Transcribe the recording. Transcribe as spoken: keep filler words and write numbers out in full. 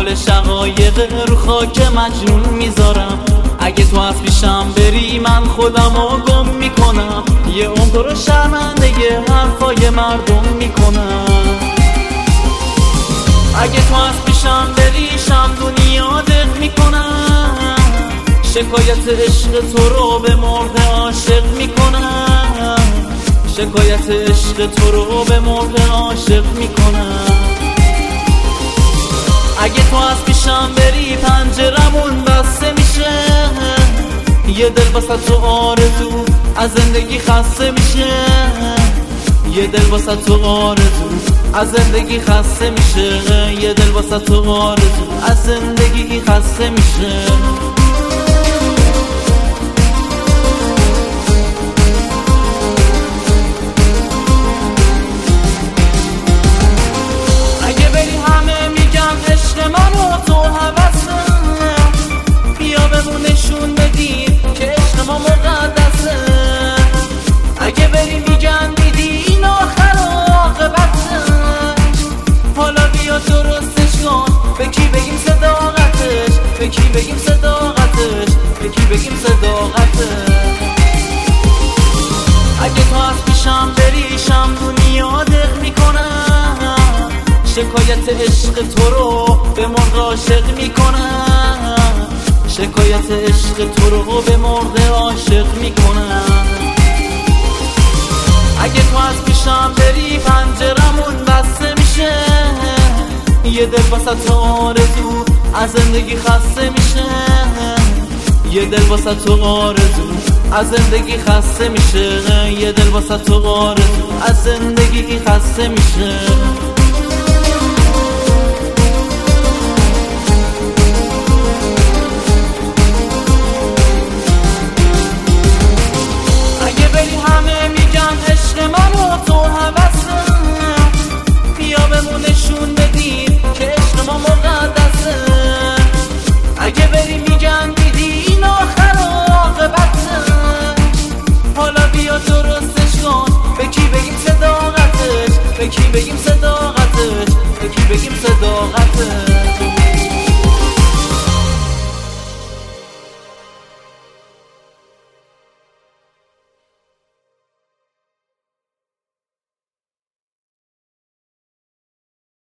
کل شقایق رو خاک مجنون میذارم. اگه تو از پیشم بری من خودمو گم میکنم. یه عمر تو رو شرمنده یه حرفای مردم میکنم. اگه تو از پیشم بری شمدونی یادت میکنم. شکایت عشق تو رو به مرغ عاشق میکنم. شکایت عشق تو رو به مرغ عاشق میکنم. اگه تو از پیشم بری پنجرمون بسته میشه. یه دل واسه تو آرزو از زندگی خسته میشه. یه دل واسه تو آرزو از زندگی خسته میشه. یه دل واسه تو آرزو از زندگی خسته میشه. اگه بری همه میگن عشق منو تو هوسه. بیا بمون نشون بدیم که عشق ما مقدسه. اگه بری میگن میدی این آخر عاقبته. حالا بیا درستش کن به کی بگیم صداقتش. به کی بگیم صداقتش. به کی بگیم صداقتش. اگه تو از پیشم بری شمدونی یادت میکنم. شکایت عشق تو رو به مرغ عاشق میکنم. شکایت عشق تو رو به مرغ عاشق میکنم. اگه تو از پیشم بری پنجرمون بسته میشه. یه دل واسه تو آرزو از زندگی خسته میشه. یه دل واسه تو آرزو از زندگی خسته میشه. یه دل واسه تو آرزو از زندگی خسته میشه. اگه بری همه میگن عشق منو تو هوسه. بیا بمون نشون بدیم که عشق ما مقدسه. اگه بری میگن میدی این آخر عاقبته. حالا بیا درستش کن به کی بگیم صداقتش. به کی بگیم صداقتش. به کی بگیم صداقتش.